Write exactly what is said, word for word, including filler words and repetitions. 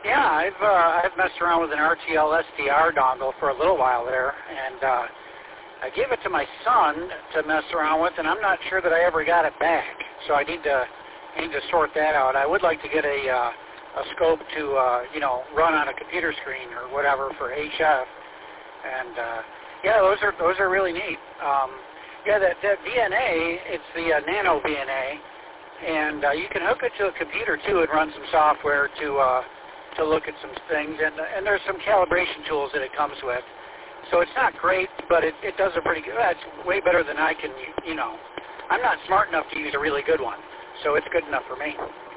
Yeah, I've uh, I've messed around with an R T L S D R dongle for a little while there, and uh, I gave it to my son to mess around with, and I'm not sure that I ever got it back. So I need to I need to sort that out. I would like to get a uh, a scope to uh, you know run on a computer screen or whatever for H F, and uh, yeah, those are those are really neat. Um, yeah, that that V N A, it's the uh, Nano V N A, and uh, you can hook it to a computer too and run some software to uh, to look at some things, and and there's some calibration tools that it comes with. So it's not great, but it, it does a pretty good. It's way better than I can. You know, I'm not smart enough to use a really good one, so it's good enough for me.